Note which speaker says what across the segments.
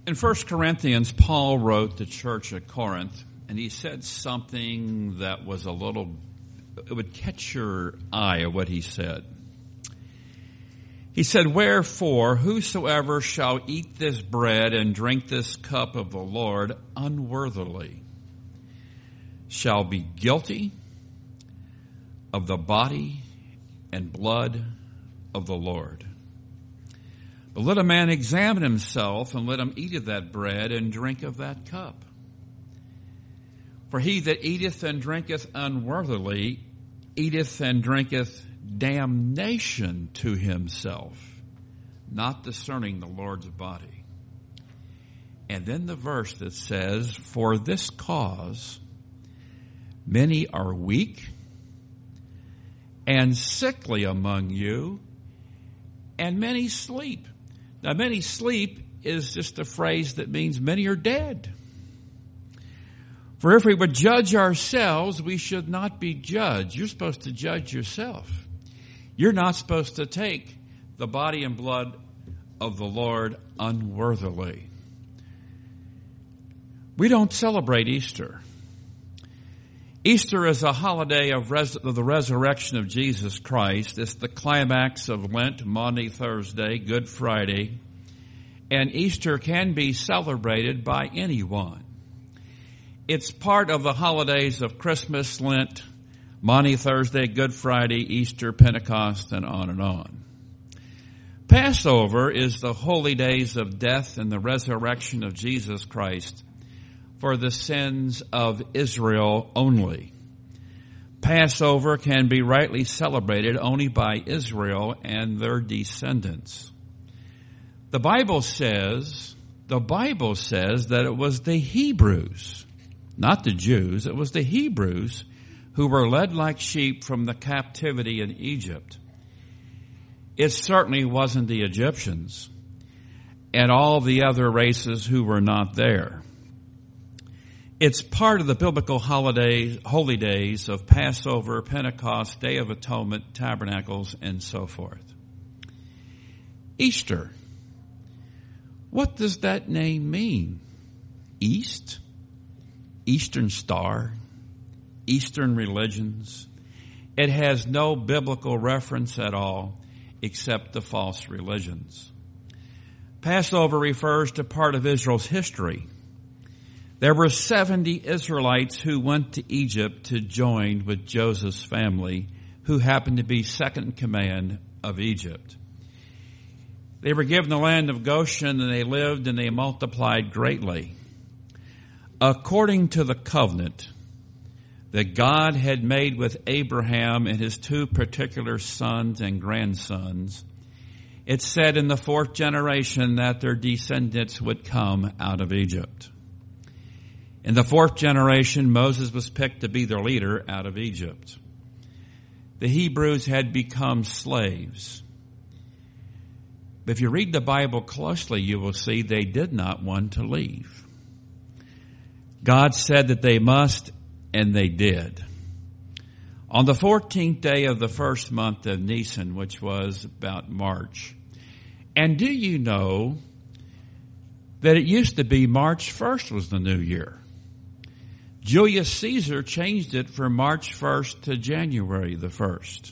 Speaker 1: In 1 Corinthians, Paul wrote the church at Corinth, and he said something that was it would catch your eye of what he said. He said, "Wherefore, whosoever shall eat this bread and drink this cup of the Lord unworthily shall be guilty of the body and blood of the Lord. But let a man examine himself, and let him eat of that bread and drink of that cup. For he that eateth and drinketh unworthily eateth and drinketh damnation to himself, not discerning the Lord's body." And then the verse that says, "For this cause many are weak and sickly among you, and many sleep." Now, many sleep is just a phrase that means many are dead. For if we would judge ourselves, we should not be judged. You're supposed to judge yourself. You're not supposed to take the body and blood of the Lord unworthily. We don't celebrate Easter. Easter is a holiday of the resurrection of Jesus Christ. It's the climax of Lent, Maundy Thursday, Good Friday. And Easter can be celebrated by anyone. It's part of the holidays of Christmas, Lent, Maundy Thursday, Good Friday, Easter, Pentecost, and on and on. Passover is the holy days of death and the resurrection of Jesus Christ for the sins of Israel only. Passover can be rightly celebrated only by Israel and their descendants. The Bible says that it was the Hebrews, not the Jews, it was the Hebrews who were led like sheep from the captivity in Egypt. It certainly wasn't the Egyptians and all the other races who were not there. It's part of the biblical holy days of Passover, Pentecost, Day of Atonement, Tabernacles, and so forth. Easter. What does that name mean? East? Eastern Star? Eastern religions? It has no biblical reference at all except the false religions. Passover refers to part of Israel's history. There were 70 Israelites who went to Egypt to join with Joseph's family, who happened to be second in command of Egypt. They were given the land of Goshen, and they lived and they multiplied greatly. According to the covenant that God had made with Abraham and his two particular sons and grandsons, it said in the fourth generation that their descendants would come out of Egypt. In the fourth generation, Moses was picked to be their leader out of Egypt. The Hebrews had become slaves. But if you read the Bible closely, you will see they did not want to leave. God said that they must, and they did. On the 14th day of the first month of Nisan, which was about March. And do you know that it used to be March 1st was the new year? Julius Caesar changed it from March 1st to January the 1st.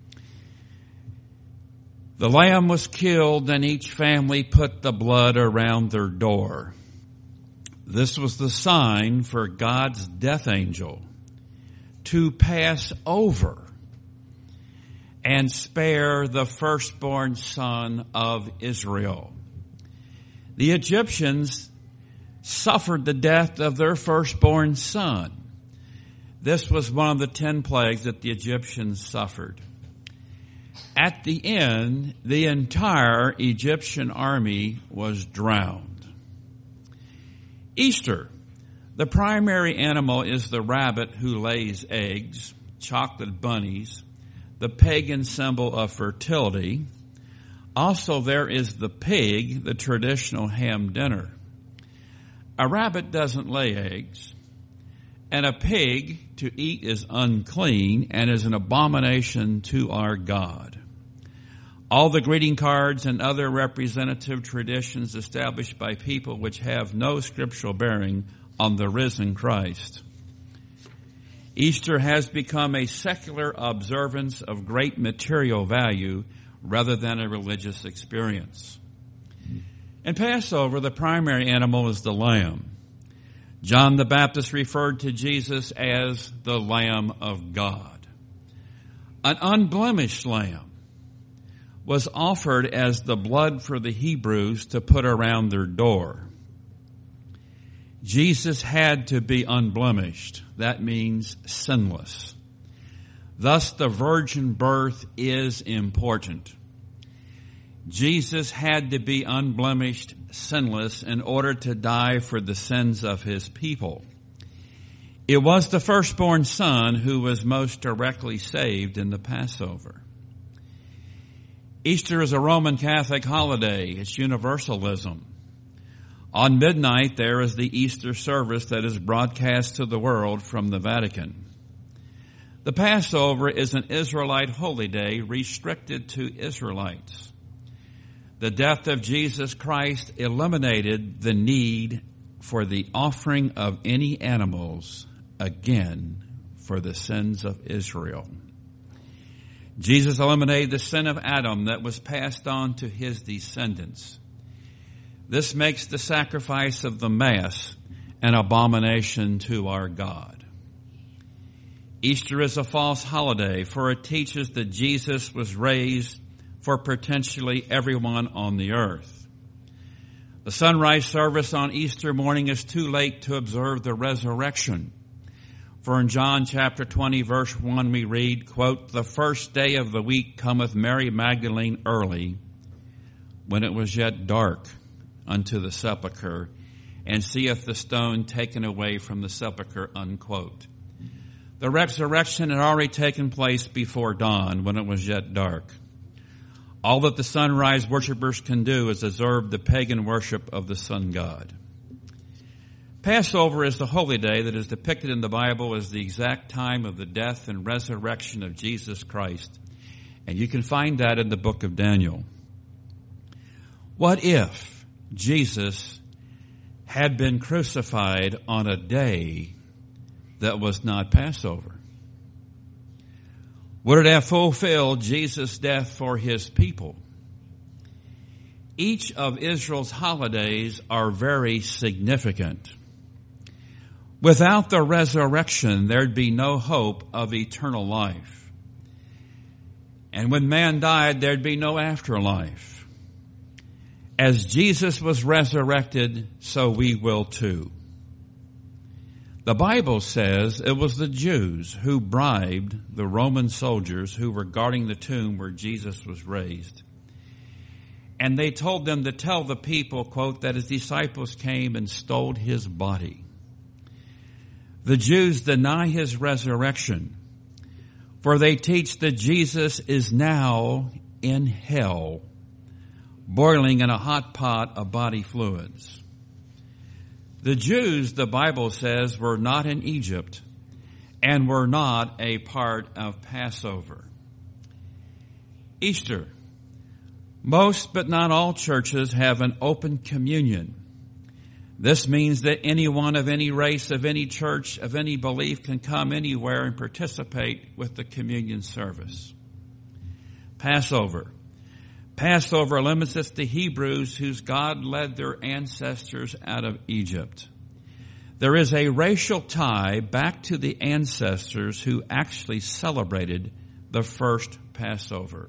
Speaker 1: The lamb was killed, and each family put the blood around their door. This was the sign for God's death angel to pass over and spare the firstborn son of Israel. The Egyptians suffered the death of their firstborn son. This was one of the 10 plagues that the Egyptians suffered. At the end, the entire Egyptian army was drowned. Easter. The primary animal is the rabbit who lays eggs, chocolate bunnies, the pagan symbol of fertility. Also, there is the pig, the traditional ham dinner. A rabbit doesn't lay eggs, and a pig to eat is unclean and is an abomination to our God. All the greeting cards and other representative traditions established by people which have no scriptural bearing on the risen Christ. Easter has become a secular observance of great material value rather than a religious experience. In Passover, the primary animal is the lamb. John the Baptist referred to Jesus as the Lamb of God. An unblemished lamb was offered as the blood for the Hebrews to put around their door. Jesus had to be unblemished. That means sinless. Thus, the virgin birth is important. Jesus had to be unblemished, sinless, in order to die for the sins of his people. It was the firstborn son who was most directly saved in the Passover. Easter is a Roman Catholic holiday. It's universalism. On midnight, there is the Easter service that is broadcast to the world from the Vatican. The Passover is an Israelite holy day restricted to Israelites. The death of Jesus Christ eliminated the need for the offering of any animals again for the sins of Israel. Jesus eliminated the sin of Adam that was passed on to his descendants. This makes the sacrifice of the Mass an abomination to our God. Easter is a false holiday, for it teaches that Jesus was raised for potentially everyone on the earth. The sunrise service on Easter morning is too late to observe the resurrection. For in John chapter 20, verse 1, we read, quote, "The first day of the week cometh Mary Magdalene early, when it was yet dark, unto the sepulchre, and seeth the stone taken away from the sepulchre," unquote. The resurrection had already taken place before dawn, when it was yet dark. All that the sunrise worshipers can do is observe the pagan worship of the sun god. Passover is the holy day that is depicted in the Bible as the exact time of the death and resurrection of Jesus Christ. And you can find that in the book of Daniel. What if Jesus had been crucified on a day that was not Passover? Would it have fulfilled Jesus' death for his people? Each of Israel's holidays are very significant. Without the resurrection, there'd be no hope of eternal life. And when man died, there'd be no afterlife. As Jesus was resurrected, so we will too. The Bible says it was the Jews who bribed the Roman soldiers who were guarding the tomb where Jesus was raised. And they told them to tell the people, quote, that his disciples came and stole his body. The Jews deny his resurrection, for they teach that Jesus is now in hell, boiling in a hot pot of body fluids. The Jews, the Bible says, were not in Egypt and were not a part of Passover. Easter. Most but not all churches have an open communion. This means that anyone of any race, of any church, of any belief can come anywhere and participate with the communion service. Passover. Passover limits us to Hebrews whose God led their ancestors out of Egypt. There is a racial tie back to the ancestors who actually celebrated the first Passover.